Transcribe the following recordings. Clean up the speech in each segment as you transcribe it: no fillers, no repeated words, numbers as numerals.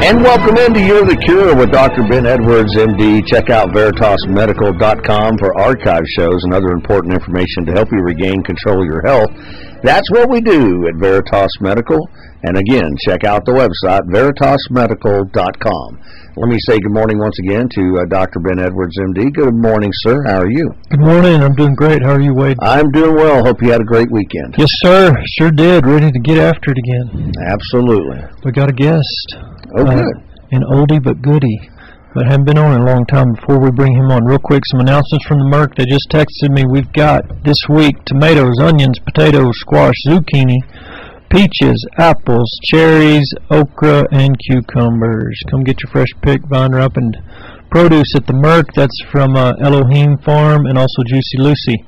And welcome into You're the Cure with Dr. Ben Edwards, MD. Check out VeritasMedical.com for archive shows and other important information to help you regain control of your health. That's what we do at Veritas Medical. And again, check out the website, VeritasMedical.com. Let me say good morning once again to Dr. Ben Edwards, MD. Good morning, sir. How are you? Good morning. I'm doing great. How are you, Wade? I'm doing well. Hope you had a great weekend. Yes, sir. Sure did. Ready to get after it again. Absolutely. We got a guest. Oh, good. An oldie but goodie, but hadn't been on in a long time. Before we bring him on, real quick, some announcements from the Merck. They just texted me. We've got this week tomatoes, onions, potatoes, squash, zucchini, peaches, apples, cherries, okra, and cucumbers. Come get your fresh pick, vine ripened produce at the Merck. That's from Elohim Farm and also Juicy Lucy.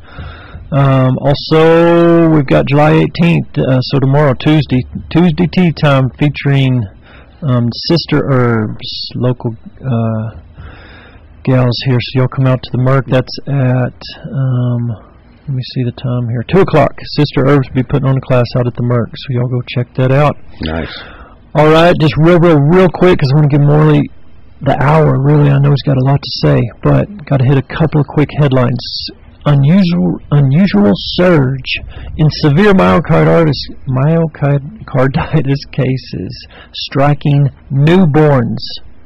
Also, we've got July 18th, so tomorrow, Tuesday tea time featuring Sister Herbs, local gals here. So you'll come out to the Merck. That's at, let me see the time here, 2 o'clock. Sister Herbs will be putting on a class out at the Merck, so y'all go check that out. Nice. All right, just real quick, because I want to give Morley the hour. Really, I know he's got a lot to say, but got to hit a couple of quick headlines. Unusual surge in severe myocarditis cases striking newborns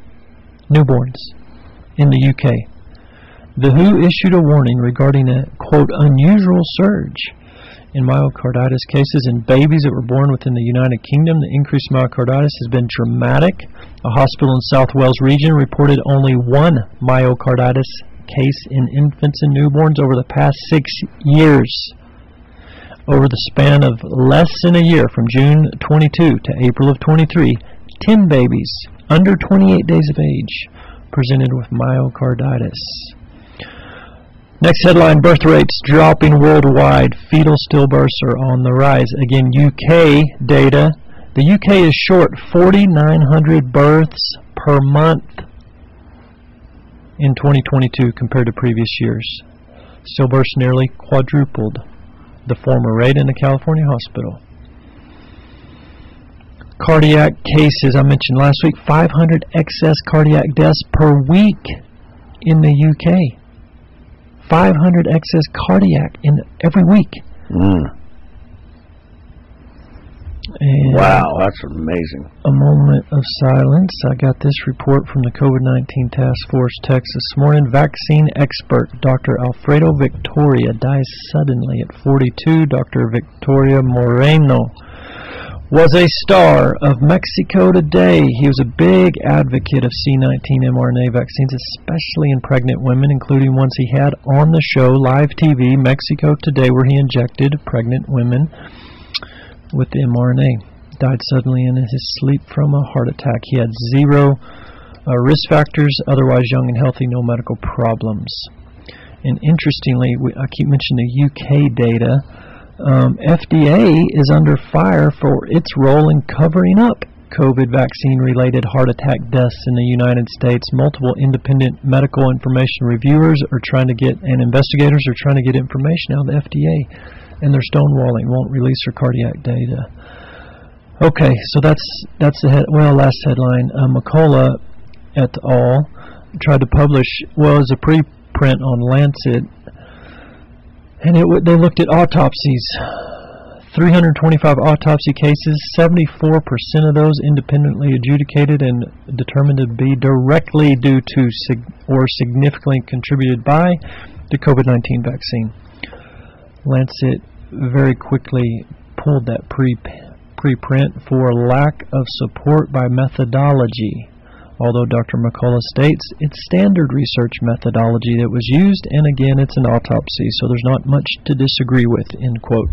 in the UK. The WHO issued a warning regarding a, quote, unusual surge in myocarditis cases in babies that were born within the United Kingdom. The increased myocarditis has been dramatic. A hospital in South Wales region reported only one myocarditis case in infants and newborns over the past 6 years. Over the span of less than a year, from June 22 to April of 23, 10 babies under 28 days of age presented with myocarditis. Next headline, birth rates dropping worldwide. Fetal stillbirths are on the rise. Again, UK data. The UK is short 4,900 births per month in 2022 compared to previous years. Stillbirths nearly quadrupled the former rate in the California hospital. Cardiac cases, I mentioned last week, 500 excess cardiac deaths per week in the UK. 500 excess cardiac in every week. And wow, that's amazing. A moment of silence. I got this report from the COVID-19 Task Force text this morning. Vaccine expert Dr. Alfredo Victoria dies suddenly at 42. Dr. Victoria Moreno was a star of Mexico Today. He was a big advocate of C19 mRNA vaccines, especially in pregnant women, including ones he had on the show, live TV, Mexico Today, where he injected pregnant women with the mRNA. Died suddenly in his sleep from a heart attack. He had zero risk factors, otherwise young and healthy, no medical problems. And interestingly, I keep mentioning the UK data. FDA is under fire for its role in covering up COVID vaccine-related heart attack deaths in the United States. Multiple independent medical information reviewers are trying to get, and investigators are trying to get information out of the FDA, and they're stonewalling, won't release their cardiac data. Okay, so that's the last headline. McCullough et al. Tried to publish, as a preprint on Lancet, and they looked at autopsies. 325 autopsy cases, 74% of those independently adjudicated and determined to be directly due to or significantly contributed by the COVID-19 vaccine. Lancet very quickly pulled that preprint for lack of support by methodology. Although Dr. McCullough states it's standard research methodology that was used, and again, it's an autopsy, so there's not much to disagree with, end quote.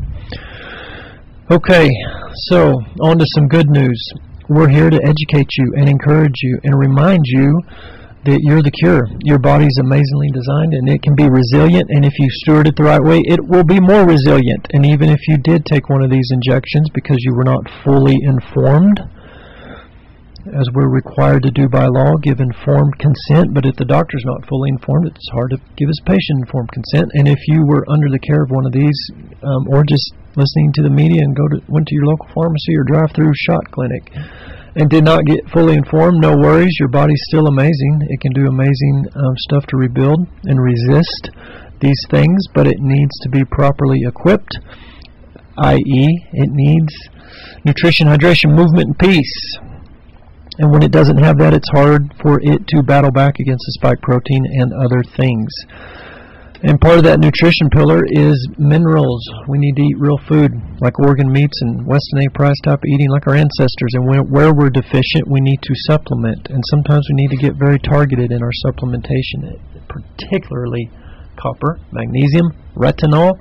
Okay, so on to some good news. We're here to educate you and encourage you and remind you that you're the cure. Your body's amazingly designed and it can be resilient, and if you steward it the right way, it will be more resilient. And even if you did take one of these injections because you were not fully informed, as we're required to do by law, give informed consent. But if the doctor's not fully informed, it's hard to give his patient informed consent. And if you were under the care of one of these, or just listening to the media and went to your local pharmacy or drive-through shot clinic and did not get fully informed, no worries. Your body's still amazing. It can do amazing stuff to rebuild and resist these things, but it needs to be properly equipped, i.e., it needs nutrition, hydration, movement, and peace. And when it doesn't have that, it's hard for it to battle back against the spike protein and other things. And part of that nutrition pillar is minerals. We need to eat real food, like organ meats and Weston A. Price type of eating, like our ancestors. And where we're deficient, we need to supplement. And sometimes we need to get very targeted in our supplementation, particularly copper, magnesium, retinol.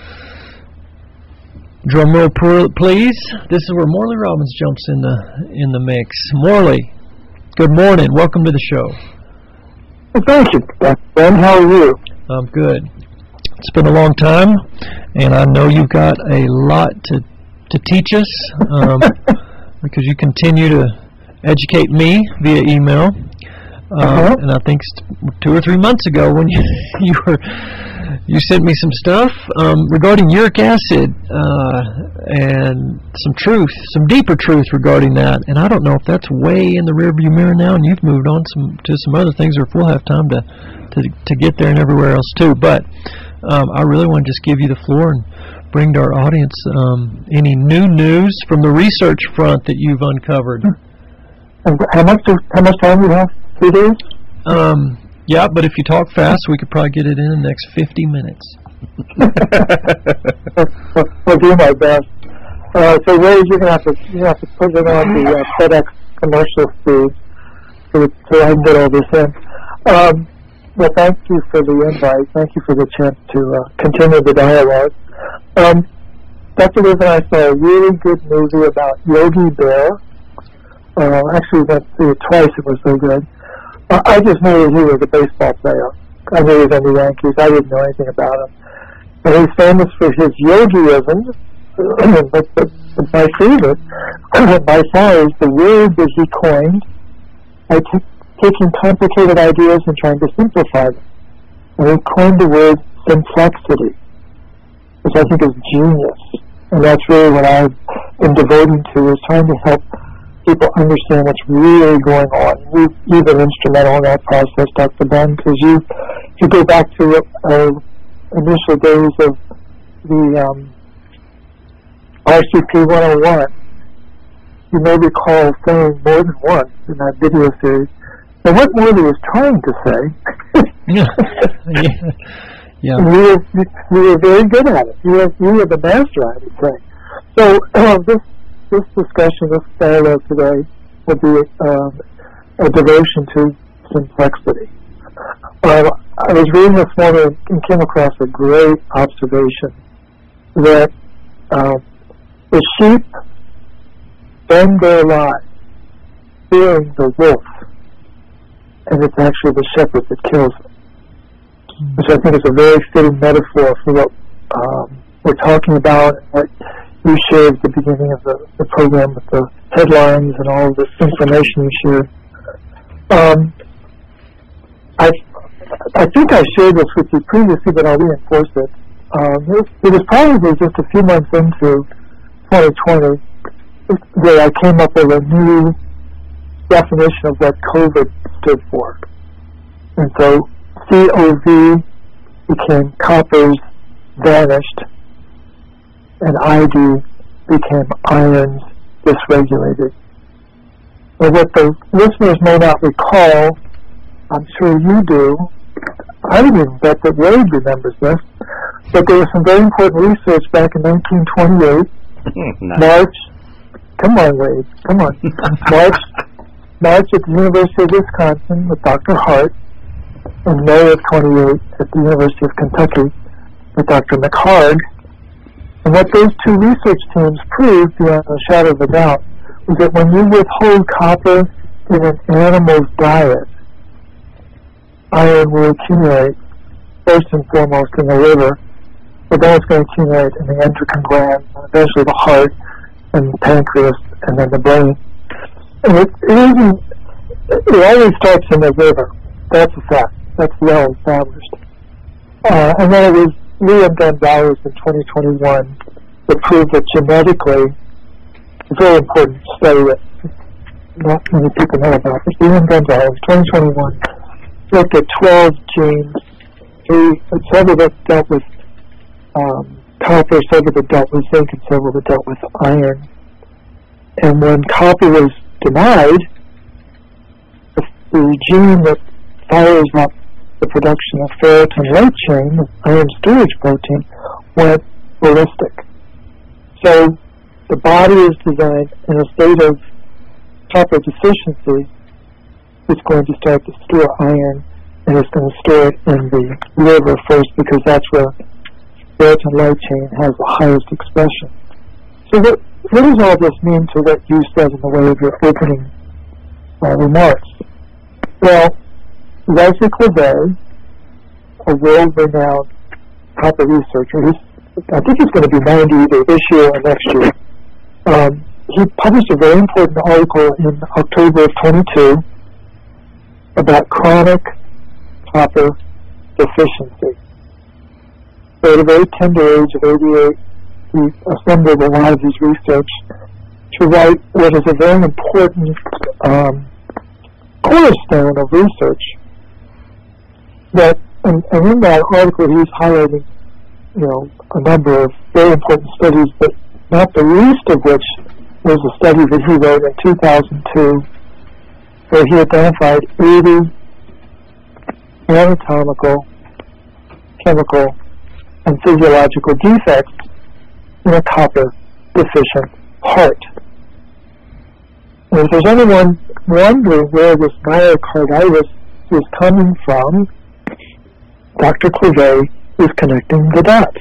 Drum roll, please. This is where Morley Robbins jumps in the mix. Morley, good morning. Welcome to the show. Well, thank you, Ben. How are you? I'm good. It's been a long time, and I know you've got a lot to teach us because you continue to educate me via email. And I think 2 or 3 months ago when you sent me some stuff regarding uric acid and some deeper truth regarding that. And I don't know if that's way in the rearview mirror now, and you've moved on to some other things, or if we'll have time to get there and everywhere else too. But I really want to just give you the floor and bring to our audience any new news from the research front that you've uncovered. How much time do you have? 3 days? Yeah, but if you talk fast, we could probably get it in the next 50 minutes. I'll do my best. So, Ray, you're gonna have to put it on the FedEx commercial feed so I can get all this in. Well, thank you for the invite. Thank you for the chance to continue the dialogue. Dr. Liz and I saw a really good movie about Yogi Bear. Actually, we went through it twice. It was so good. I just knew he was a baseball player. I knew he was on the Yankees. I didn't know anything about him. And he's famous for his yogiism. But my favorite, by far, is the word that he coined by taking complicated ideas and trying to simplify them. And he coined the word simplexity, which I think is genius. And that's really what I've been devoting to, is trying to help people understand what's really going on. You've been instrumental in that process, Dr. Ben, because you go back to initial days of the RCP 101. You may recall saying more than once in that video series, and what Morley was trying to say. Yeah. You were very good at it. You were the master, I would say. So this discussion, this dialogue today, will be a devotion to simplexity. I was reading this morning and came across a great observation that the sheep spend their lives fearing the wolf, and it's actually the shepherd that kills them, which I think is a very fitting metaphor for what we're talking about, and what you shared at the beginning of the program with the headlines and all of this information you shared. I think I shared this with you previously, but I'll reinforce it. It was probably just a few months into 2020 that I came up with a new definition of what COVID stood for. And so COV became coppers vanished, and ID became irons dysregulated. But what the listeners may not recall, I'm sure you do, I didn't even bet that Wade remembers this, but there was some very important research back in 1928, March, come on Wade, come on, March at the University of Wisconsin with Dr. Hart, and May of 28 at the University of Kentucky with Dr. McHarg. And what those two research teams proved, beyond a shadow of a doubt, was that when you withhold copper in an animal's diet, iron will accumulate first and foremost in the liver, but then it's going to accumulate in the endocrine glands, and eventually the heart and the pancreas, and then the brain. And it always starts in the liver. That's a fact. That's well established. And then it was Liam Gonzalez in 2021 that proved that genetically, a very important study that not many people know about, but Liam Gonzalez, 2021, looked at 12 genes, several that dealt with copper, several that dealt with zinc, and several that dealt with iron. And when copper was denied, the gene that fires up the production of ferritin light chain, the iron storage protein, went ballistic. So the body is designed in a state of copper deficiency. It's going to start to store iron, and it's going to store it in the liver first because that's where ferritin light chain has the highest expression. So what does all this mean to what you said in the way of your opening remarks? Well, Leslie Clavet, a world-renowned copper researcher, I think he's going to be 90 either this year or next year, he published a very important article in October of 22 about chronic copper deficiency. So at a very tender age of 88, he assembled a lot of his research to write what is a very important cornerstone of research. That, and in that article, he's highlighting, a number of very important studies, but not the least of which was a study that he wrote in 2002, where he identified 80 anatomical, chemical, and physiological defects in a copper-deficient heart. And if there's anyone wondering where this myocarditis is coming from, Dr. Clavet is connecting the dots.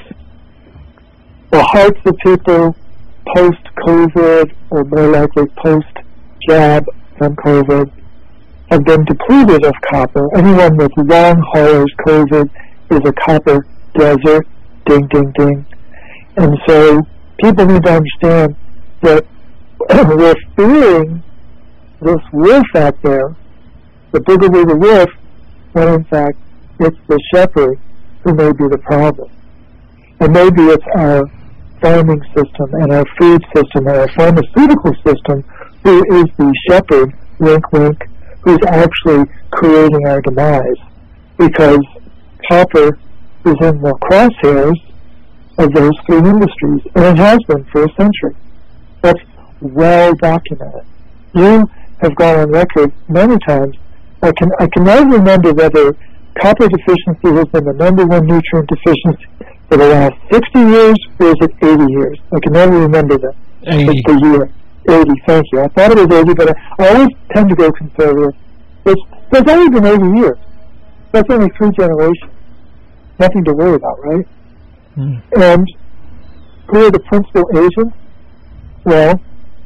The hearts of people post-COVID, or more likely post-jab from COVID, have been depleted of copper. Anyone with long haulers COVID is a copper desert, ding, ding, ding. And so people need to understand that we're fearing this wolf out there, the boogaloo the wolf, when in fact it's the shepherd who may be the problem. And maybe it's our farming system and our food system and our pharmaceutical system who is the shepherd, wink, wink, who's actually creating our demise. Because copper is in the crosshairs of those three industries, and it has been for a century. That's well documented. You have gone on record many times. I can never remember whether copper deficiency has been the number one nutrient deficiency for the last 60 years, or is it 80 years? I can never remember that. 80. It's the year. 80, thank you. I thought it was 80, but I always tend to go conservative. It's only been 80 years. That's only 3 generations. Nothing to worry about, right? And who are the principal agents? Well,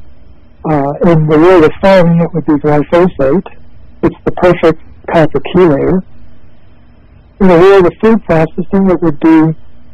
in the world of farming, it would be glyphosate. It's the perfect copper chelator. In the world of food processing, it would be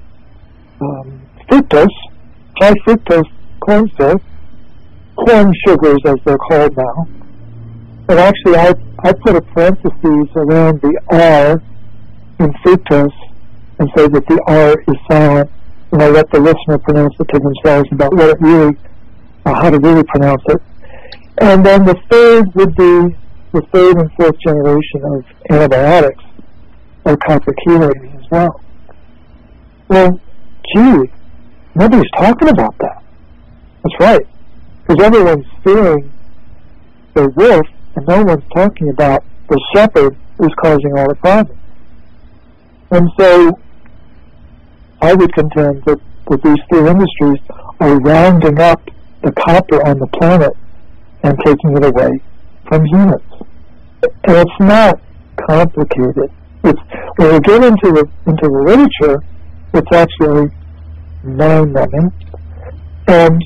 fructose, high fructose corn syrup, corn sugars as they're called now. And actually, I put a parenthesis around the R in fructose and say that the R is silent, and I let the listener pronounce it to themselves about what it really, how to really pronounce it. And then the third would be the 3rd and 4th generation of antibiotics, or copper chelators as well. Well, gee, nobody's talking about that. That's right, because everyone's fearing the wolf, and no one's talking about the shepherd who's causing all the problems. And so I would contend that these 3 industries are rounding up the copper on the planet and taking it away from humans. And it's not complicated. It's, when we get into the literature, it's actually mind-numbing. And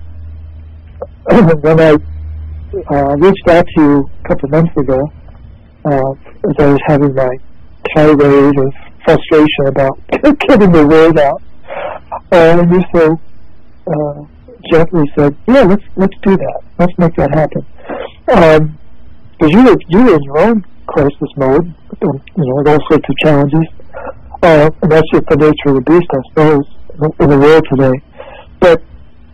when I reached out to you a couple of months ago, as I was having my tirade of frustration about getting the word out, and you so gently said, "Yeah, let's do that. Let's make that happen." because you were in your own crisis mode, with all sorts of challenges, and that's just the nature of the beast, I suppose, in the world today. But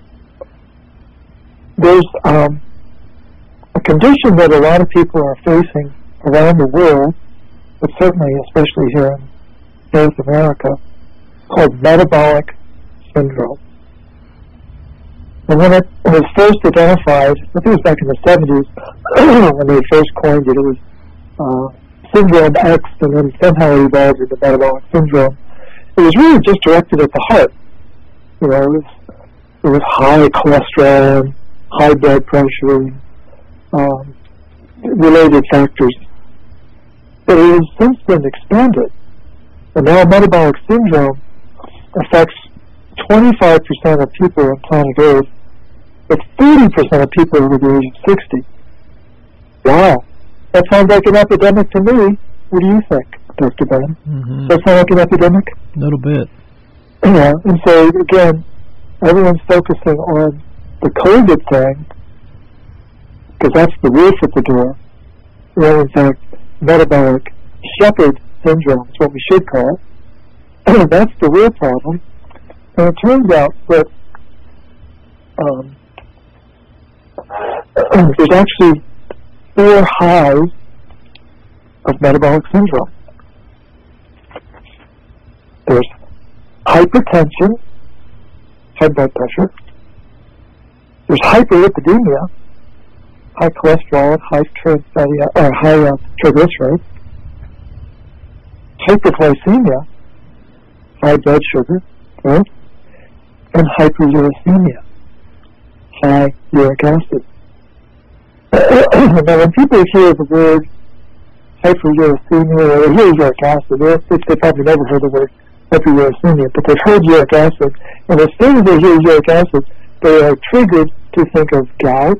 there's a condition that a lot of people are facing around the world, but certainly, especially here in North America, called metabolic syndrome. And when it was first identified, I think it was back in the 70s, when they first coined it, it was Syndrome X, and then somehow it evolved into metabolic syndrome. It was really just directed at the heart. It was high cholesterol, high blood pressure, related factors. But it has since been expanded. And now metabolic syndrome affects 25% of people on planet Earth, but 30% of people over the age of 60. Wow. That sounds like an epidemic to me. What do you think, Dr. Ben? Mm-hmm. Does that sound like an epidemic? A little bit. Yeah, and so, again, everyone's focusing on the COVID thing, because that's the roof at the door. Well, in fact, metabolic shepherd syndrome is what we should call it. That's the real problem. And it turns out that there's actually 4 highs of metabolic syndrome. There's hypertension, high blood pressure. There's hyperlipidemia, high cholesterol, high triglycerides. Hyperglycemia, high blood sugar, right? And hyperuricemia, high uric acid. Now, when people hear the word hyperuricemia or hear uric acid, they probably never heard the word hyperuricemia, but they've heard uric acid, and as soon as they hear uric acid, they are triggered to think of gout.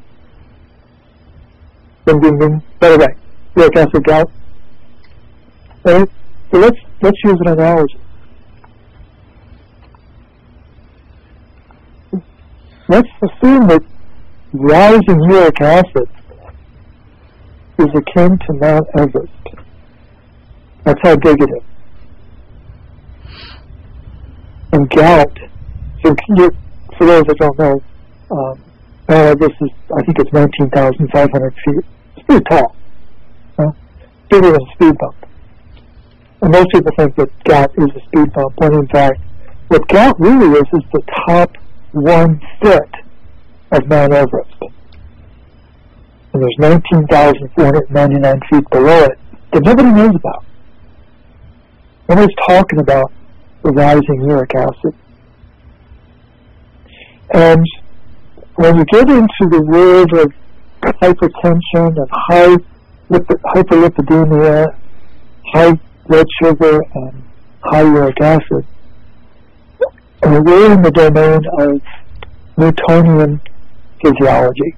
By the way, uric acid, gout. Right? So let's use an analogy. Let's assume that rising uric acid is akin to Mount Everest. That's how big it is. And gout, so for those that don't know, Mount Everest is, I think it's 19,500 feet. It's pretty tall. Bigger than a speed bump. And most people think that gout is a speed bump, when in fact, what gout really is the top 1 foot of Mount Everest. And there's 19,499 feet below it that nobody knows about. Nobody's talking about the rising uric acid. And when you get into the world of hypertension and hyperlipidemia, high blood sugar, and high uric acid, and we're in the domain of Newtonian physiology.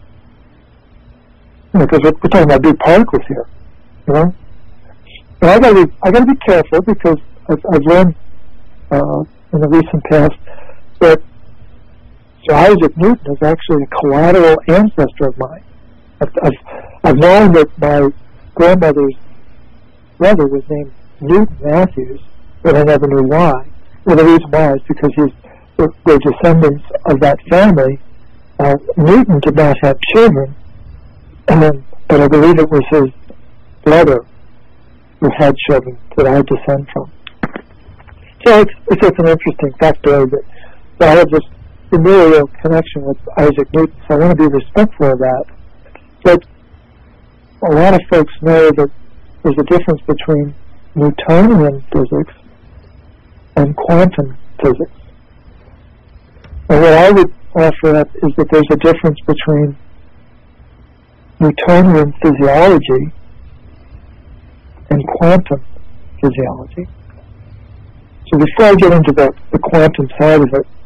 Because we're talking about big particles here, And I gotta be careful, because I've learned in the recent past that Sir Isaac Newton is actually a collateral ancestor of mine. I've known that my grandmother's brother was named Newton Matthews, but I never knew why. Well, the reason why is because they're descendants of that family. Newton did not have children, but I believe it was his brother who had children that I descend from. So it's just an interesting factor that I have this familial connection with Isaac Newton, so I want to be respectful of that. But a lot of folks know that there's a difference between Newtonian physics and quantum physics. And what I would offer up is that there's a difference between Newtonian physiology and quantum physiology. So before I get into the quantum side of it,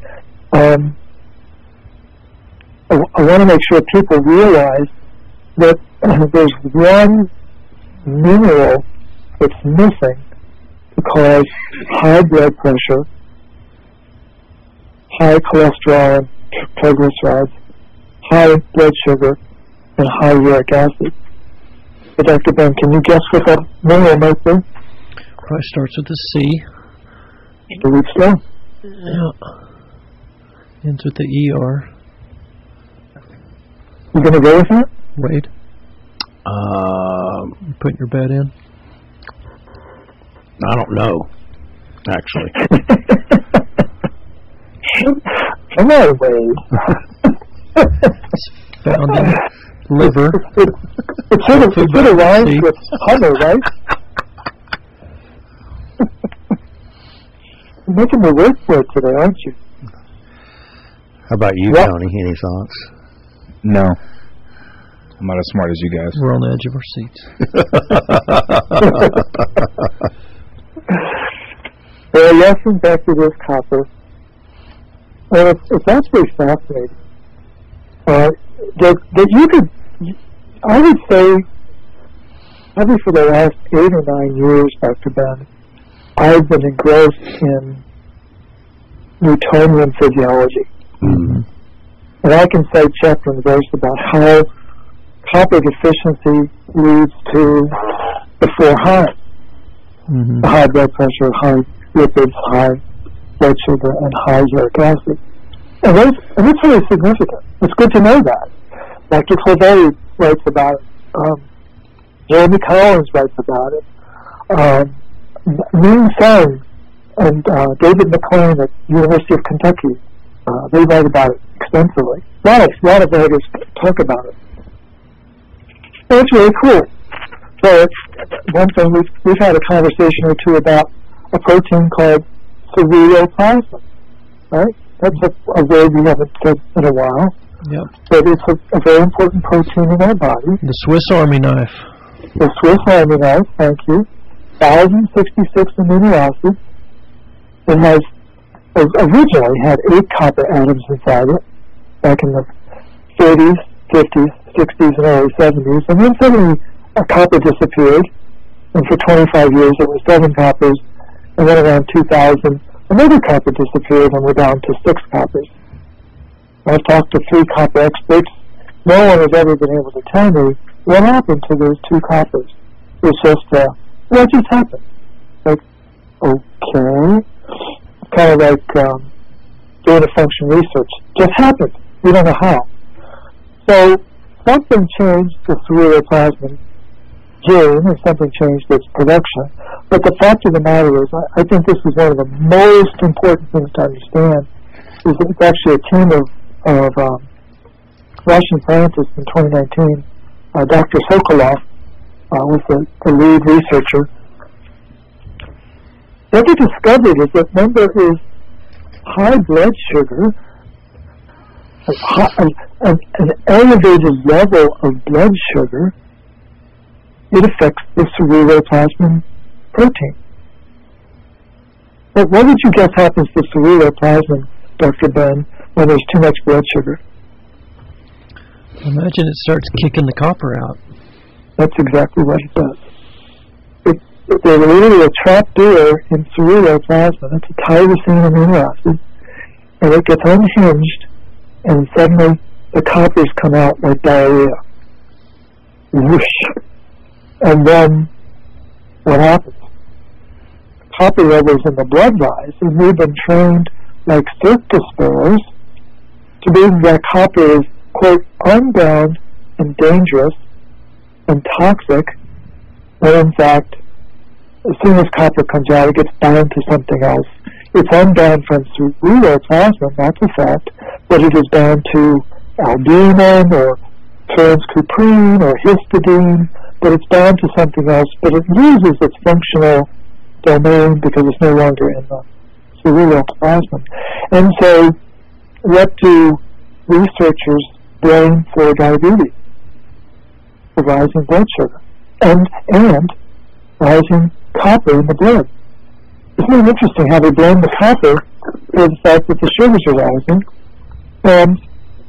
I want to make sure people realize that there's one mineral that's missing to cause high blood pressure, high cholesterol, triglycerides, high blood sugar, and high uric acid. So Dr. Ben, can you guess what that mineral might be? Probably starts with a C. I believe so. Yeah. Ends with the ER. You going to go with that? Wade, you putting your bet in? I don't know, actually. Come on, Wade. It's found in liver. It should have rhymed with Hummer, right? You're making me work for it today, aren't you? How about you, Yep. Tony? Any thoughts? No. I'm not as smart as you guys. We're on the edge of our seats. Well, lesson back to this copper. Well, it's absolutely fascinating. That you could, I would say, probably for the last 8 or 9 years, Dr. Ben, I've been engrossed in Newtonian physiology. Mm-hmm. And I can say chapter and verse about how copper deficiency leads to the 4 highs. Mm-hmm. High blood pressure, high lipids, high blood sugar, and high uric acid. And it's really significant. It's good to know that. Dr. Clavel writes about it. Jeremy Collins writes about it. Ming Sung and David McLean at University of Kentucky, they write about it extensively. A lot of writers talk about it. And it's really cool. So one thing, we've had a conversation or two about a protein called ceruloplasmin, right? That's a word we haven't said in a while. Yep. But it's a very important protein in our body. The Swiss Army knife. The Swiss Army knife, thank you. 1,066 amino acids. It has originally had 8 copper atoms inside it back in the 30s, 50s, 60s, and early 70s. And then suddenly a copper disappeared. And for 25 years it was 7 coppers. And then around 2000, another copper disappeared and we're down to 6 coppers. I've talked to 3 copper experts. No one has ever been able to tell me what happened to those 2 coppers. It's just, what just happened? Like, okay. Kind of like doing a function research. Just happened. We don't know how. So something changed the ceruloplasmin gene, and something changed its production. But the fact of the matter is, I think this is one of the most important things to understand, is that it's actually a team of Russian scientists in 2019. Dr. Sokolov was the lead researcher. What they discovered is that when there is high blood sugar, an elevated level of blood sugar, it affects the ceruloplasmin protein. But what would you guess happens to ceruloplasmin, Dr. Ben, when there's too much blood sugar? Imagine it starts kicking the copper out. That's exactly what it does. There's literally a trap door in ceruloplasmin. It's a tyrosine amino acid, and it gets unhinged, and suddenly the coppers come out like diarrhea. Whoosh. And then what happens? Copper levels in the blood rise, and we've been trained like circus sparrows to believe that copper is, quote, unbound and dangerous and toxic, when in fact, as soon as copper comes out, it gets bound to something else. It's unbound from ceruloplasmin, that's a fact, but it is bound to albumin or transcuprine or histidine, but it's bound to something else, but it loses its functional domain because it's no longer in the ceruloplasmin. And so, what do researchers blame for diabetes? The rising blood sugar and rising copper in the blood. Isn't it interesting how they blame the copper for the fact that the sugars are rising? And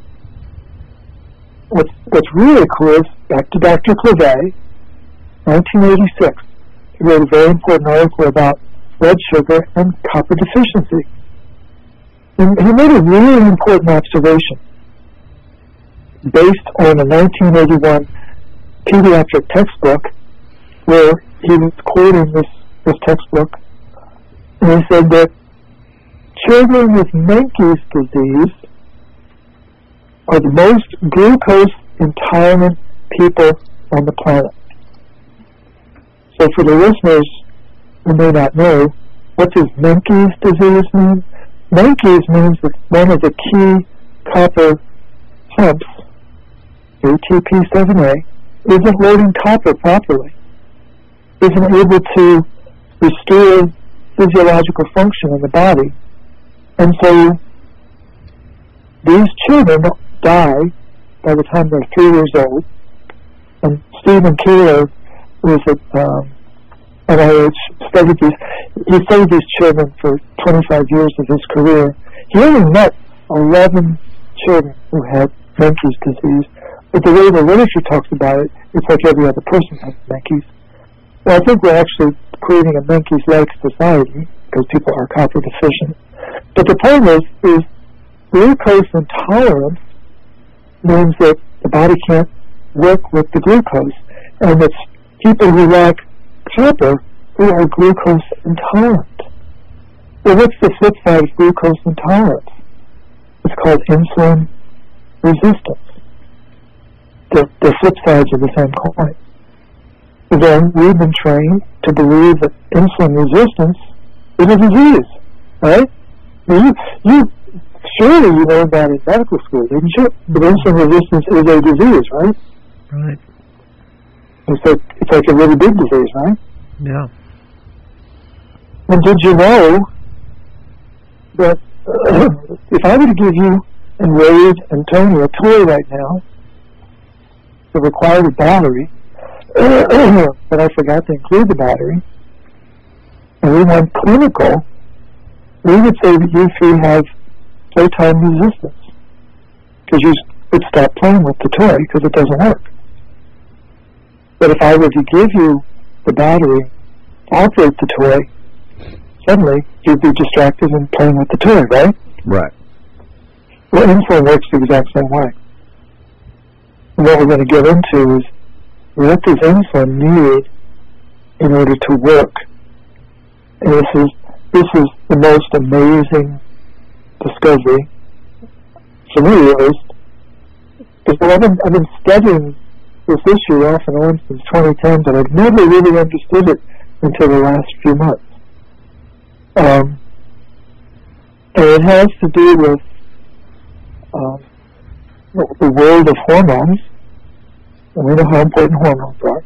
what's really cool is, back to Dr. Clavel, 1986, he wrote a very important article about blood sugar and copper deficiency. And he made a really important observation. based on a 1981 pediatric textbook where he was quoting this textbook, and he said that children with Menkes disease are the most glucose-intolerant people on the planet. So for the listeners who may not know, what does Menkes disease mean? Menkes means that one of the key copper pumps, ATP7A, isn't loading copper properly, isn't able to restore physiological function in the body. And so these children die by the time they're 3 years old. And Stephen Keeler, who was at NIH, studied these children for 25 years of his career. He only met 11 children who had Menkes disease, but the way the literature talks about it, it's like every other person has Menkes. Well, I think we're actually creating a Menkes-like society because people are copper deficient. But the point is glucose intolerance means that the body can't work with the glucose, and it's people who lack copper who are glucose intolerant. Well, what's the flip side of glucose intolerance? It's called insulin resistance. The flip sides of the same coin. Then we've been trained to believe that insulin resistance is a disease, right? You surely you learned that in medical school, didn't you? But insulin resistance is a disease, right? Right. It's like a really big disease, right? Yeah. And did you know that if I were to give you and Wade and Tony a toy right now that required a battery, but I forgot to include the battery, and we went clinical, we would say that you three have playtime resistance because you would stop playing with the toy because it doesn't work. But if I were to give you the battery, operate the toy, suddenly you'd be distracted and playing with the toy, right? Right. Well, insulin works the exact same way. And what we're going to get into is what does insulin need in order to work? And this is the most amazing discovery for me, at least, because I've been studying this issue off and on since 2010, but I've never really understood it until the last few months. And it has to do with the world of hormones, and we know how important hormones are.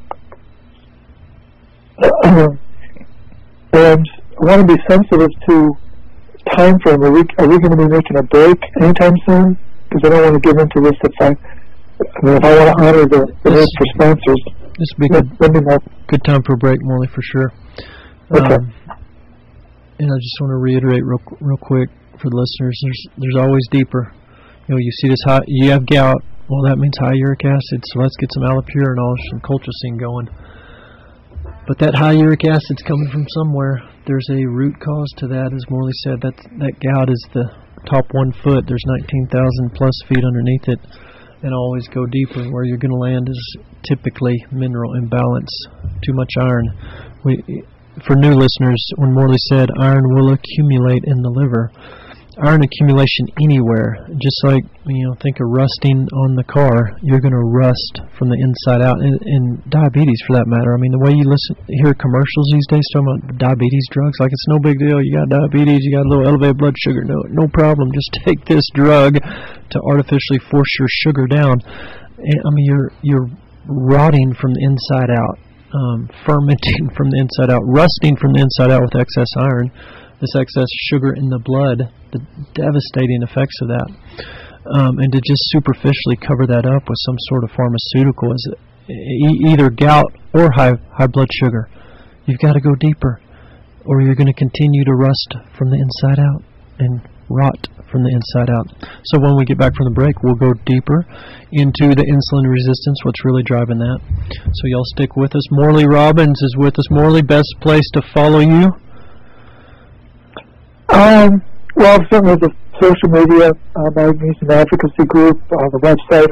And I want to be sensitive to time frame. Are we going to be making a break anytime soon? Because I don't want to give into this if I want to honor the need for sponsors. This would be let me know. Good time for a break, Morley, for sure. Okay. And I just want to reiterate real quick for the listeners, there's always deeper. You know, you see this high, you have gout, well, that means high uric acid, so let's get some allopurinol, some colchicine going. But that high uric acid's coming from somewhere. There's a root cause to that, as Morley said. That gout is the top 1 foot. There's 19,000 plus feet underneath it. And always go deeper. Where you're going to land is typically mineral imbalance, too much iron. For new listeners, when Morley said iron will accumulate in the liver, iron accumulation anywhere, just like, think of rusting on the car, you're going to rust from the inside out, and diabetes for that matter. I mean, the way you hear commercials these days talking about diabetes drugs, like it's no big deal, you got diabetes, you got a little elevated blood sugar, no problem, just take this drug to artificially force your sugar down. And, I mean, you're rotting from the inside out, fermenting from the inside out, rusting from the inside out with excess iron, this excess sugar in the blood, the devastating effects of that. And to just superficially cover that up with some sort of pharmaceutical is either gout or high blood sugar. You've got to go deeper, or you're going to continue to rust from the inside out and rot from the inside out. So when we get back from the break, we'll go deeper into the insulin resistance, what's really driving that. So y'all stick with us. Morley Robbins is with us. Morley, best place to follow you? Well, certainly the social media, magnesium advocacy group, the website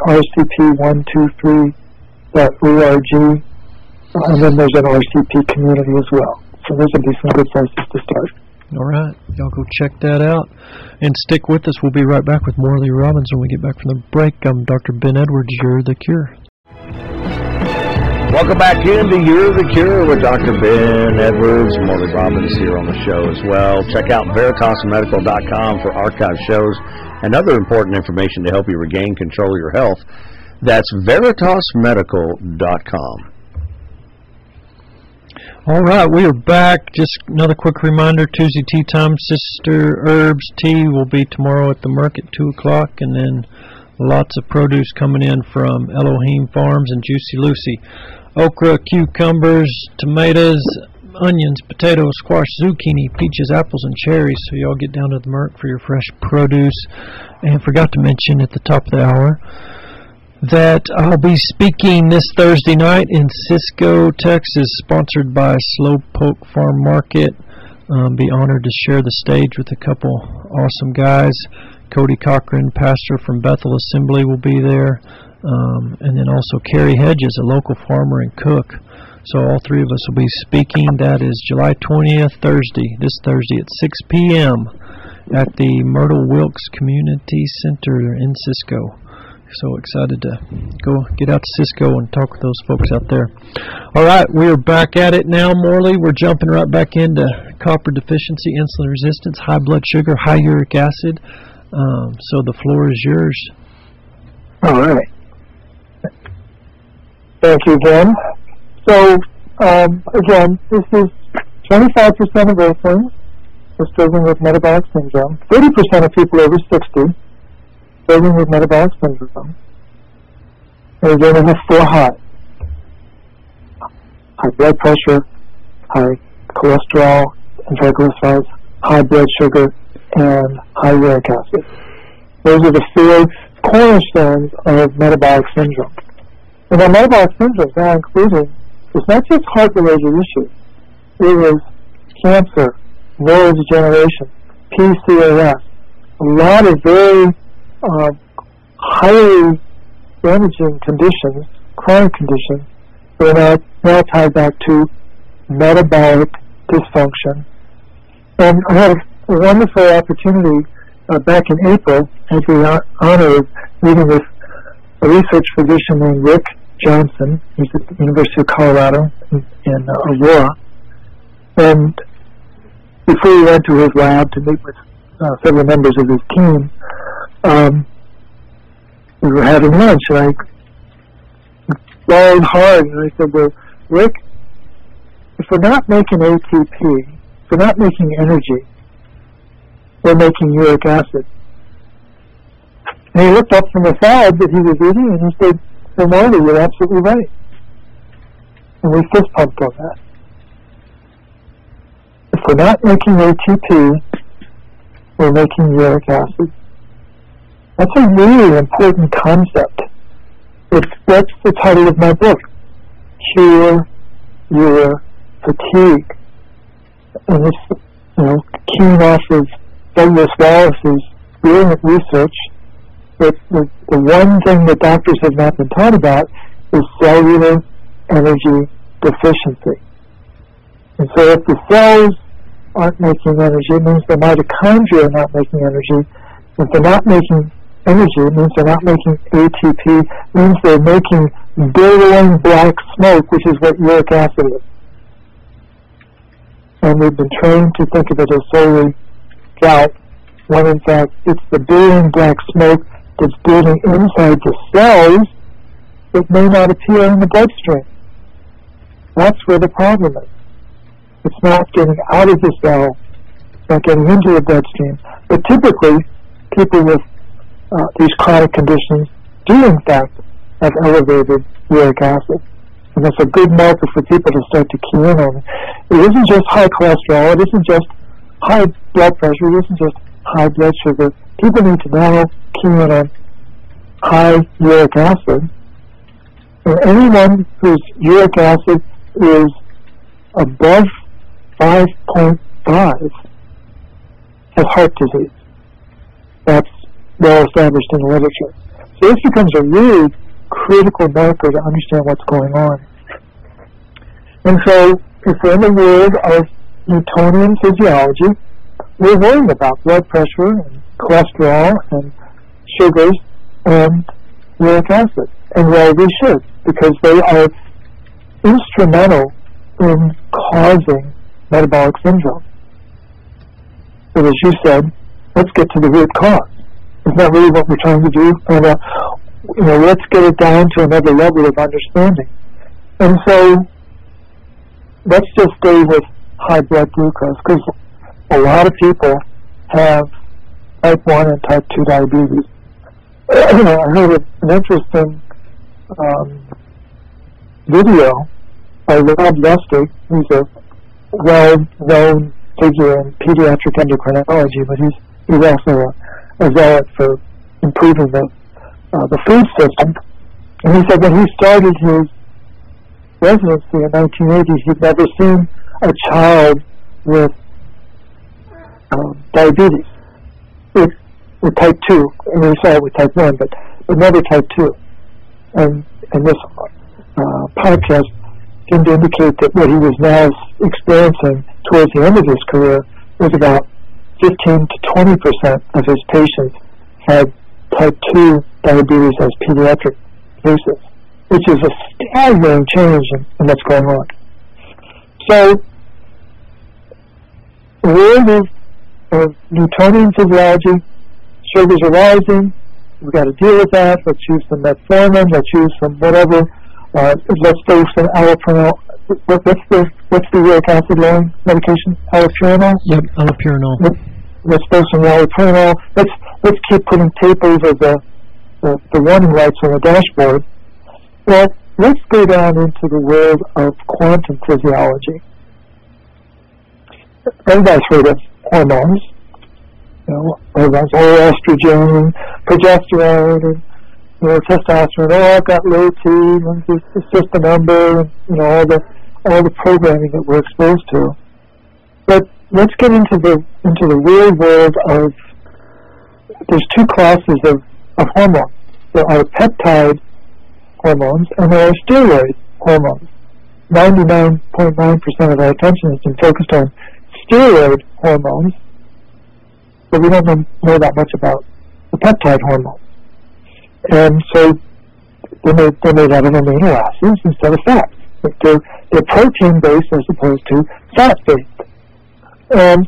rcp123.org, and then there's an RCP community as well. So those would be some good places to start. All right. Y'all go check that out. And stick with us. We'll be right back with Morley Robbins when we get back from the break. I'm Dr. Ben Edwards. You're the Cure. Welcome back into You're the Cure with Dr. Ben Edwards. Morley Robbins here on the show as well. Check out VeritasMedical.com for archive shows and other important information to help you regain control of your health. That's VeritasMedical.com. All right, we are back. Just another quick reminder, Tuesday tea time, Sister Herbs Tea will be tomorrow at the Merc at 2 o'clock, and then lots of produce coming in from Elohim Farms and Juicy Lucy. Okra, cucumbers, tomatoes, onions, potatoes, squash, zucchini, peaches, apples, and cherries. So y'all get down to the Merc for your fresh produce. And forgot to mention at the top of the hour that I'll be speaking this Thursday night in Cisco, Texas, sponsored by Slowpoke Farm Market. Be honored to share the stage with a couple awesome guys. Cody Cochran, pastor from Bethel Assembly, will be there. And then also Carrie Hedges, a local farmer and cook. So all three of us will be speaking. That is July 20th, this Thursday at 6 p.m. at the Myrtle Wilkes Community Center in Cisco. So excited to go get out to Cisco and talk with those folks out there. All right, we're back at it now, Morley. We're jumping right back into copper deficiency, insulin resistance, high blood sugar, high uric acid. So the floor is yours. All right. Thank you, Ben. So, again, this is 25% of earthlings are struggling with metabolic syndrome. 30% of people over 60 struggling with metabolic syndrome. And again, we have 4 high blood pressure, high cholesterol and triglycerides, high blood sugar, and high uric acid. Those are the 4 cornerstones of metabolic syndrome. And our metabolic syndrome is now including, it's not just heart-related issues. It is cancer, neurodegeneration, PCOS, a lot of very highly damaging conditions, chronic conditions, that are now tied back to metabolic dysfunction. And I had a wonderful opportunity back in April, as we honor meeting with a research physician named Rick Johnson. He's at the University of Colorado in Aurora. And before we went to his lab to meet with several members of his team, we were having lunch, and I swallowed hard, and I said, well, Rick, if we're not making ATP, if we're not making energy, we're making uric acid. And he looked up from the salad that he was eating, and he said, well, Marty, you're absolutely right. And we fist pumped on that. If we're not making ATP, we're making uric acid. That's a really important concept. That's the title of my book, Cure Your Fatigue. And it's, keying off of Douglas Wallace's brilliant research. That the one thing that doctors have not been taught about is cellular energy deficiency. And so if the cells aren't making energy, it means the mitochondria are not making energy. If they're not making energy, it means they're not making ATP, it means they're making billowing black smoke, which is what uric acid is. And we've been trained to think of it as solely gout, when in fact it's the billowing black smoke that's building inside the cells that may not appear in the bloodstream. That's where the problem is. It's not getting out of the cell, it's not getting into the bloodstream. But typically, people with these chronic conditions do in fact have elevated uric acid. And that's a good marker for people to start to key in on. It isn't just high cholesterol, it isn't just high blood pressure, it isn't just high blood sugar. People need to now key in on high uric acid. And anyone whose uric acid is above 5.5 has heart disease. That's well established in the literature. So this becomes a really critical marker to understand what's going on. And so if we're in the world of Newtonian physiology, we're worrying about blood pressure and cholesterol and sugars and uric acid. And well, we should, because they are instrumental in causing metabolic syndrome. But as you said, let's get to the root cause. Isn't that really what we're trying to do? And, let's get it down to another level of understanding. And so let's just stay with high blood glucose, because a lot of people have type 1 and type 2 diabetes. I heard an interesting video by Rob Lustig, who's a well-known figure in pediatric endocrinology, but he's also a zealot for improving the food system. And he said when he started his residency in 1980, he'd never seen a child with diabetes with type 2. I mean, he saw it with type 1, but never type 2. And this podcast seemed to indicate that what he was now experiencing towards the end of his career was about 15 to 20% of his patients had type 2 diabetes as pediatric cases, which is a staggering change in what's going on. So, the world of Newtonian physiology, sugars are rising, we've got to deal with that, let's use some metformin, let's use some whatever, let's do some allopurinol. What's the uric acid lowering medication? Allopurinol? Yep, allopurinol. Let's do some allopurinol. Let's keep putting tape over the warning lights on the dashboard. Well, let's go down into the world of quantum physiology. Everybody's heard of hormones. Everybody's estrogen, progesterone, and testosterone. I've got low T, and it's just a number, and all the programming that we're exposed to. But let's get into the real world of. There's two classes of hormones. There are peptide hormones and there are steroid hormones. 99.9% of our attention has been focused on steroid hormones, but we don't know that much about the peptide hormones. And so they're made out of amino acids instead of fats. They're protein-based as opposed to fat-based. And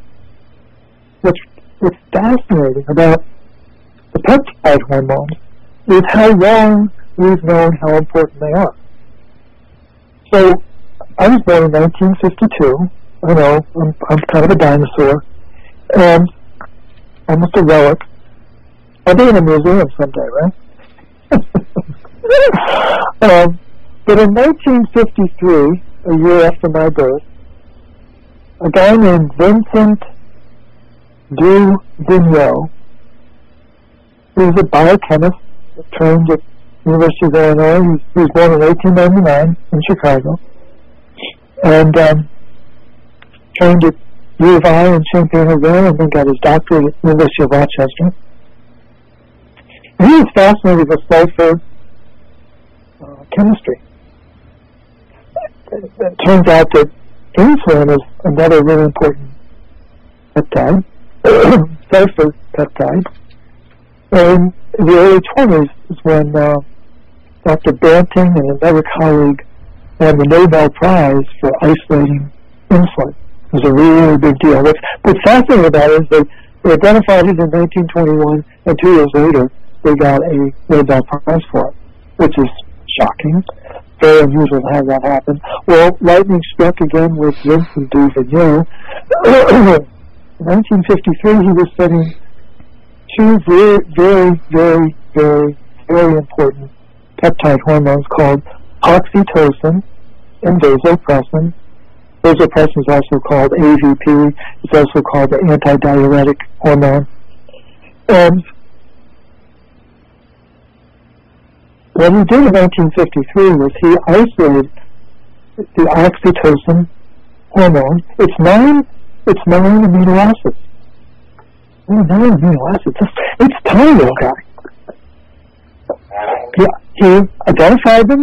what's fascinating about the peptide hormones is how long we've known how important they are. So I was born in 1952. I know, I'm kind of a dinosaur, and almost a relic. I'll be in a museum someday, right? But in 1953, a year after my birth, a guy named Vincent Du Vigneault, who was a biochemist, trained at University of Illinois. He was born in 1899 in Chicago, and trained at U of I in Champaign-Urbana, and then got his doctorate at University of Rochester. And he was fascinated with sulfur chemistry. It turns out that insulin is another really important peptide, sulfur peptide. And in the early 20s is when Dr. Banting and another colleague won the Nobel Prize for isolating insulin. It was a really big deal. What's fascinating about it is they identified it in 1921, and 2 years later they got a Nobel Prize for it, which is shocking. Very unusual to have that happen. Well, lightning struck again with Vincent Du Vigneault. In 1953, he was studying two very, very, very, very important peptide hormones called oxytocin and vasopressin. Vasopressin is also called AVP. It's also called the antidiuretic hormone. And what he did in 1953 was he isolated the oxytocin hormone. It's nine amino acids. 9 amino acids. It's a tiny little guy. He identified them,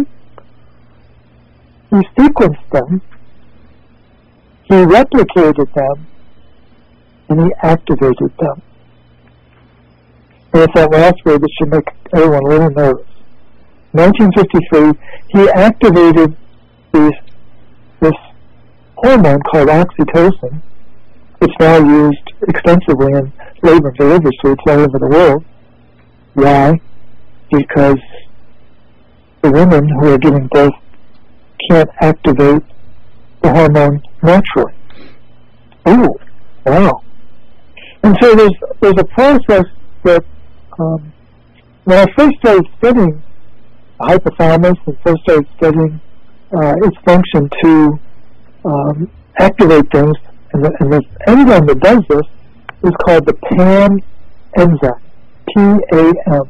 he sequenced them, he replicated them, and he activated them. And it's that last word that should make everyone a little nervous. 1953, he activated this hormone called oxytocin. It's now used extensively in labor and delivery suites all over the world. Why? Because the women who are giving birth can't activate the hormone naturally. Ooh, wow. And so there's a process that when I first started studying the hypothalamus and first started studying its function to activate things, and the enzyme that does this is called the PAM enzyme, P-A-M.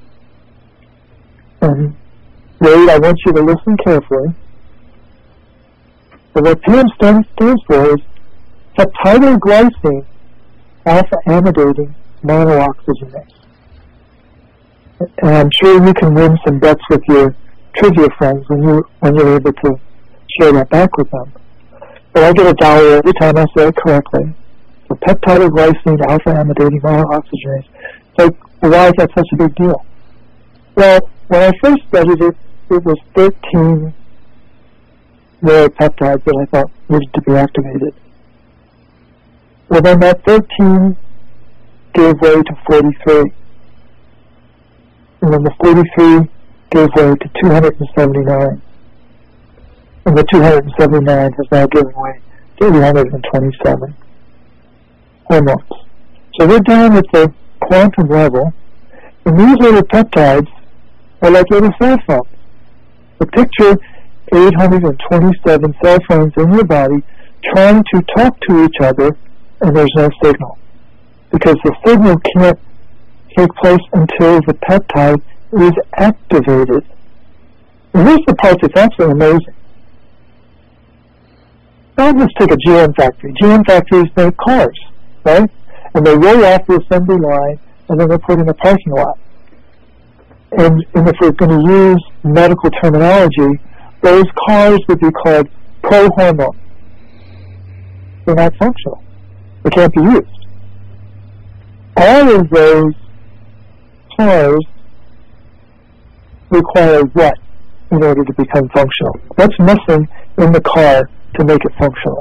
And Wade, I want you to listen carefully. So what PAM stands for is peptidoglycine alpha-amidating monooxygenase. And I'm sure you can win some bets with your trivia friends when you're able to share that back with them. But I get $1 every time I say it correctly. So peptidoglycine alpha-amidating monooxygenase. So why is that such a big deal? Well, when I first studied it, it was 13 rare peptides that I thought needed to be activated. Well, then that 13 gave way to 43. And then the 43 gave way to 279. And the 279 has now given way to 327 hormones. So we're down at the quantum level, and these little peptides are like little cell phones. So picture 827 cell phones in your body trying to talk to each other, and there's no signal. Because the signal can't take place until the peptide is activated. And here's the part that's absolutely amazing. Now let's take a GM factory. GM factories make cars, right? And they roll off the assembly line, and then they're put in a parking lot. And if we're going to use medical terminology, those cars would be called pro-hormone. They're not functional. They can't be used. All of those cars require what in order to become functional? What's missing in the car to make it functional?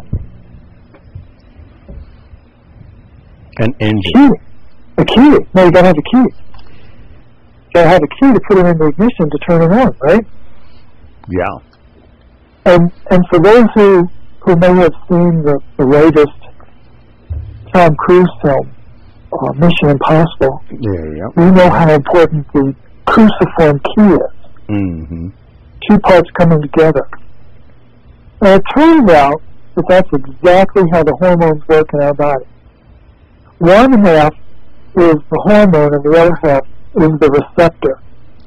An engine. Key. A key. No, you gotta have a key. You gotta have a key to put it in the ignition to turn it on, right? Yeah. And for those who may have seen the latest Tom Cruise film, Mission Impossible, we know how important the cruciform key is. Mm-hmm. Two parts coming together. And it turns out that that's exactly how the hormones work in our body. One half is the hormone and the other half is the receptor.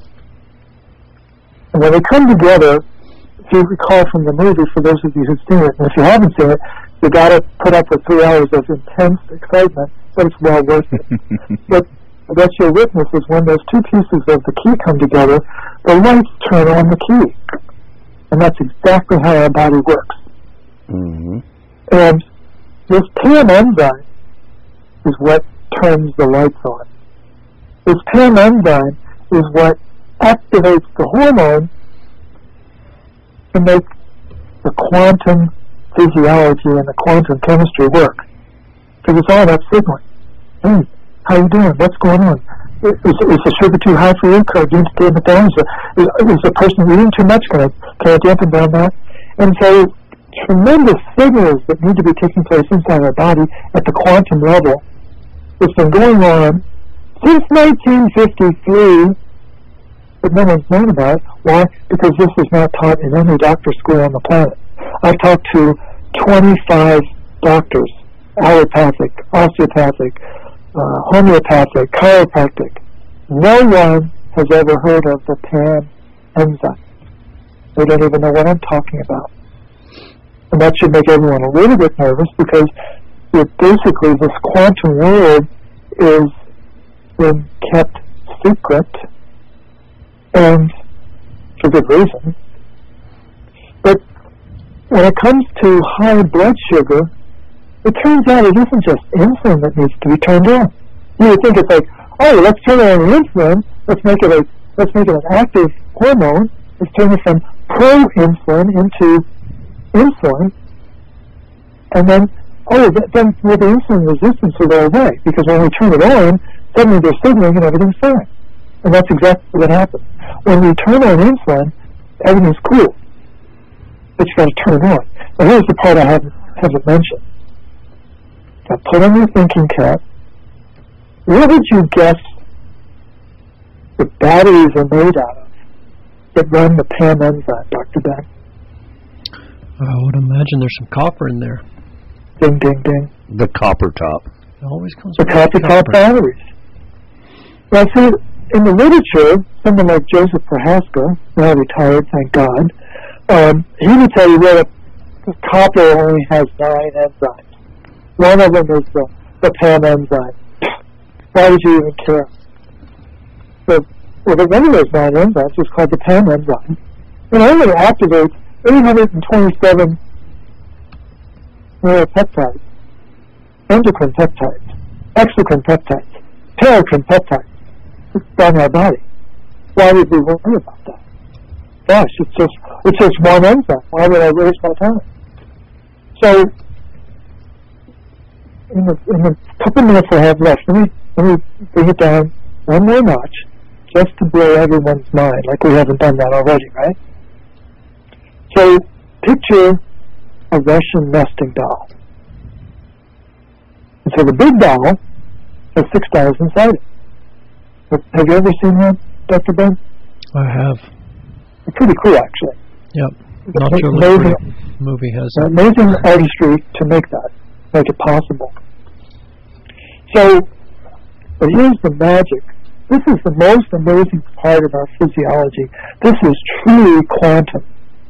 And when they come together, if you recall from the movie, for those of you who've seen it, and if you haven't seen it, you got to put up with 3 hours of intense excitement, but it's well worth it. But what you'll witness is when those two pieces of the key come together, the lights turn on the key. And that's exactly how our body works. Mm-hmm. And this PAM enzyme is what turns the lights on. This PAM enzyme is what activates the hormone to make the quantum physiology and the quantum chemistry work. Because it's all about signaling. Hey, how you doing? What's going on? Is the sugar too high for you? Can I dampen it down? Is the person eating too much? Can I dampen down that? And so tremendous signals that need to be taking place inside our body at the quantum level. It's been going on since 1953, but no one's known about it. Why? Because this is not taught in any doctor school on the planet. I've talked to 25 doctors, allopathic, osteopathic, homeopathic, chiropractic. No one has ever heard of the PAM enzyme. They don't even know what I'm talking about. And that should make everyone a little bit nervous because basically this quantum world is being kept secret, and for good reason. But when it comes to high blood sugar, it turns out it isn't just insulin that needs to be turned on. You would think it's like, oh, let's turn on the insulin, let's make it an active hormone, let's turn it from pro-insulin into insulin, and then then the insulin resistance will go away, because when we turn it on, suddenly there's signaling and everything's fine. And that's exactly what happens. When we turn on insulin, everything's cool. But you got to turn it on. Now here's the part I haven't mentioned. Now put on your thinking cap. What would you guess the batteries are made out of that run the PAM enzyme, Dr. Ben? I would imagine there's some copper in there. Ding, ding, ding. The copper top. It always comes The with copper top batteries. Well, see, in the literature, someone like Joseph Prohaska, now retired, thank God, he would tell you that copper only has 9 enzymes. One of them is the PAM enzyme. Why would you even care? So, one of those 9 enzymes is called the PAM enzyme. It only activates 827 neuropeptides, endocrine peptides, exocrine peptides, paracrine peptides on our body. Why would we worry about that? Gosh, it's just one enzyme. Why would I waste my time? So, in the couple minutes I have left, let me bring it down one more notch, just to blow everyone's mind, like we haven't done that already, right? So, picture a Russian nesting doll. And so the big doll has 6 dolls inside it. Have you ever seen one, Dr. Ben? I have. It's pretty cool, actually. Yep. It's Nacho amazing, Libre movie has it. amazing artistry to make it possible. So, but here's the magic. This is the most amazing part of our physiology. This is truly quantum.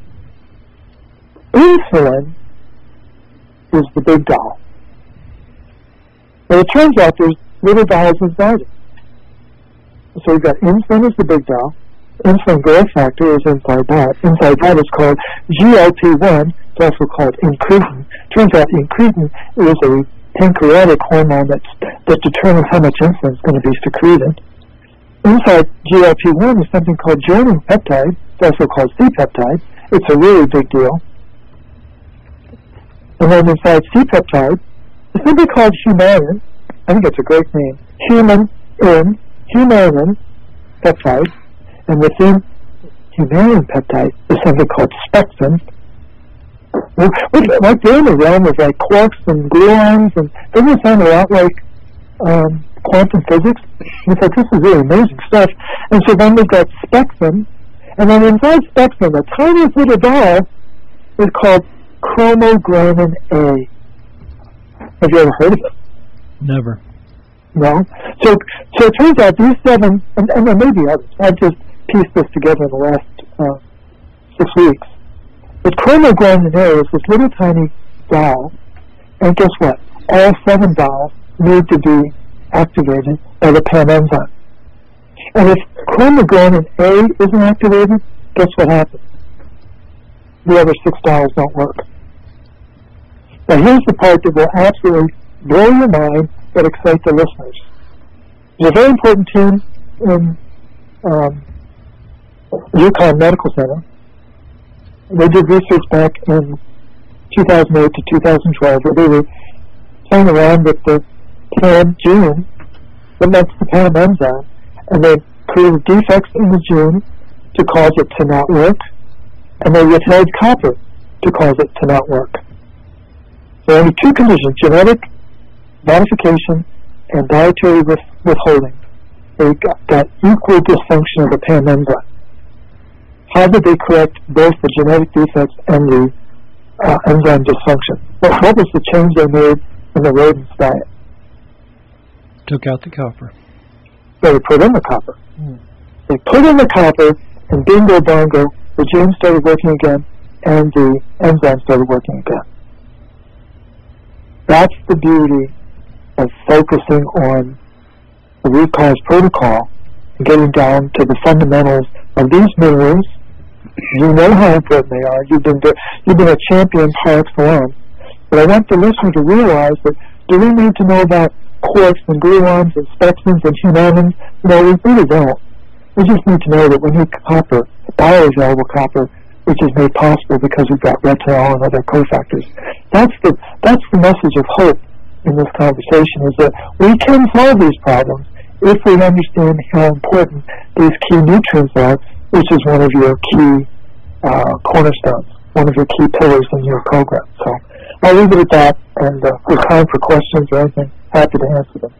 Insulin is the big doll. But it turns out there's little dolls inside it. So we've got insulin is the big doll. Insulin growth factor is inside that. Inside that is called GLP-1. It's also called incretin. Turns out incretin is a pancreatic hormone that determines how much insulin is going to be secreted. Inside GLP-1 is something called joining peptide. It's also called C-peptide. It's a really big deal. And then inside C-peptide is something called humanin. I think it's a great name. Humanin peptide. And within humanin peptide is something called spexin. Like they're in the realm of like quarks and gluons, and doesn't it sound a lot like quantum physics? It's like, this is really amazing stuff. And so then we've got spexin, and then inside spexin, the tiniest little doll is called chromogranin A. Have you ever heard of it? Never. No? So it turns out these 7, and there may be others. I've just pieced this together in the last 6 weeks. But chromogranin A is this little tiny doll, and guess what? All 7 dolls need to be activated by the PAM enzyme. And if chromogranin A isn't activated, guess what happens? The other 6 dolls don't work. Now here's the part that will absolutely blow your mind but excite the listeners. There's a very important team in UConn Medical Center. They did research back in 2008 to 2012 where they were playing around with the PAM gene, that's the PAM enzyme, and they created defects in the gene to cause it to not work, and they withheld copper to cause it to not work. There are only 2 conditions, genetic modification and dietary withholding. They got equal dysfunction of the PAM enzyme. How did they correct both the genetic defects and the enzyme dysfunction? What was the change they made in the rodent's diet? Took out the copper. They put in the copper. They put in the copper, and bingo bongo, the gene started working again, and the enzyme started working again. That's the beauty of focusing on the root cause protocol and getting down to the fundamentals of these minerals. You know how important they are. You've been a champion par excellence. But I want the listener to realize that do we need to know about quarks and gluons and spectrums and humanins? No, we really don't. We just need to know that we need copper, bioavailable copper, which is made possible because we've got retinol and other cofactors. That's the message of hope in this conversation, is that we can solve these problems if we understand how important these key nutrients are, which is one of your key cornerstones, one of your key pillars in your program. So I'll leave it at that, and for time for questions or anything, happy to answer them.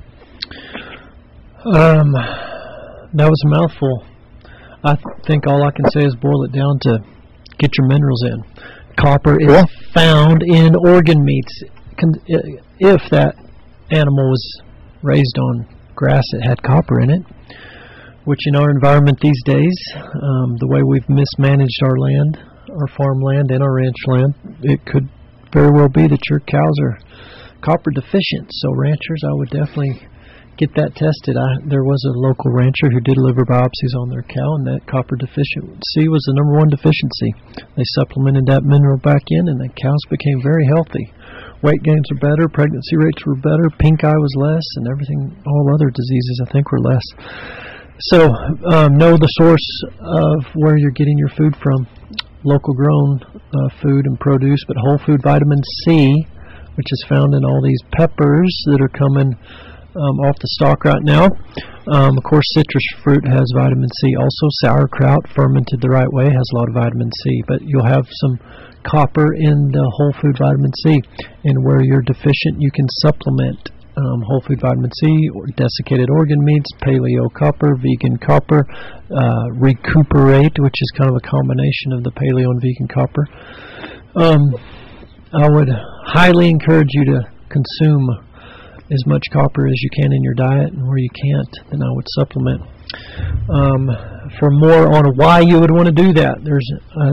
That was a mouthful. I think all I can say is boil it down to get your minerals in. Copper is found in organ meats. If that animal was raised on grass that had copper in it, which in our environment these days, the way we've mismanaged our land, our farmland and our ranch land, it could very well be that your cows are copper deficient. So ranchers, I would definitely get that tested. There was a local rancher who did liver biopsies on their cow, and that copper deficiency was the #1 deficiency. They supplemented that mineral back in, and the cows became very healthy. Weight gains were better, pregnancy rates were better, pink eye was less, and everything, all other diseases I think were less. So know the source of where you're getting your food from. Local grown food and produce, but whole food vitamin C, which is found in all these peppers that are coming off the stalk right now. Of course, citrus fruit has vitamin C. Also, sauerkraut, fermented the right way, has a lot of vitamin C. But you'll have some copper in the whole food vitamin C. And where you're deficient, you can supplement whole food vitamin C, or desiccated organ meats, paleo copper, vegan copper, recuperate, which is kind of a combination of the paleo and vegan copper. I would highly encourage you to consume as much copper as you can in your diet, and where you can't, then I would supplement. For more on why you would want to do that, there's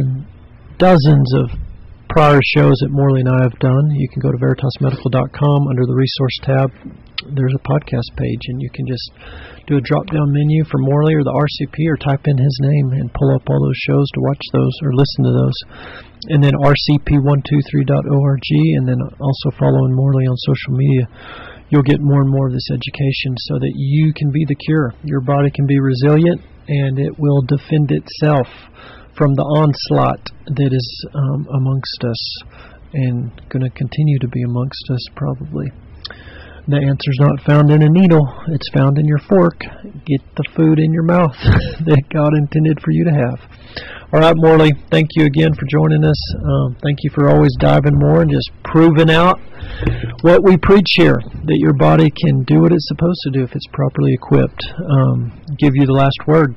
dozens of prior shows that Morley and I have done. You can go to veritasmedical.com under the resource tab. There's a podcast page, and you can just do a drop-down menu for Morley or the RCP, or type in his name and pull up all those shows to watch those or listen to those. And then rcp123.org, and then also following Morley on social media. You'll get more and more of this education so that you can be the cure. Your body can be resilient, and it will defend itself from the onslaught that is amongst us, and going to continue to be amongst us probably. The answer's not found in a needle. It's found in your fork. Get the food in your mouth that God intended for you to have. All right, Morley, thank you again for joining us. Thank you for always diving more and just proving out what we preach here, that your body can do what it's supposed to do if it's properly equipped. Give you the last word.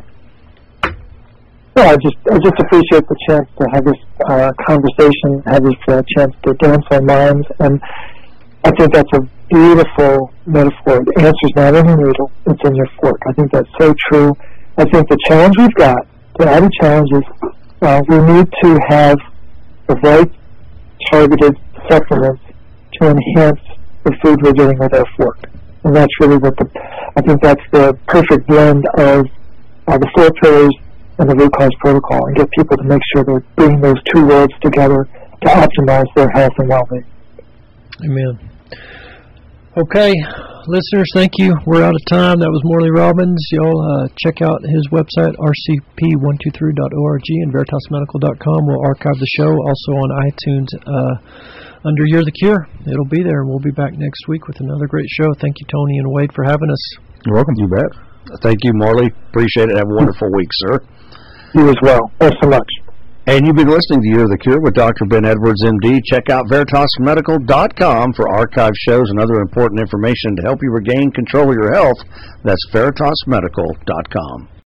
Well, I just appreciate the chance to have this conversation, have this chance to dance our minds, and I think that's a beautiful metaphor. The answer's not in your needle, it's in your fork. I think that's so true. I think the challenge we've got, the added challenge is we need to have the right targeted supplements to enhance the food we're getting with our fork. And that's really what I think that's the perfect blend of the 4 pillars and the root cause protocol, and get people to make sure they're bringing those 2 worlds together to optimize their health and well-being. Amen. Okay, listeners, thank you. We're out of time. That was Morley Robbins. Y'all check out his website, rcp123.org, and veritasmedical.com. We'll archive the show also on iTunes under You're the Cure. It'll be there, and we'll be back next week with another great show. Thank you, Tony and Wade, for having us. You're welcome. You bet. Thank you, Morley. Appreciate it. Have a wonderful week, sir. You as well. Thanks so much. And you've been listening to You're the Cure with Dr. Ben Edwards, MD. Check out veritasmedical.com for archive shows and other important information to help you regain control of your health. That's veritasmedical.com.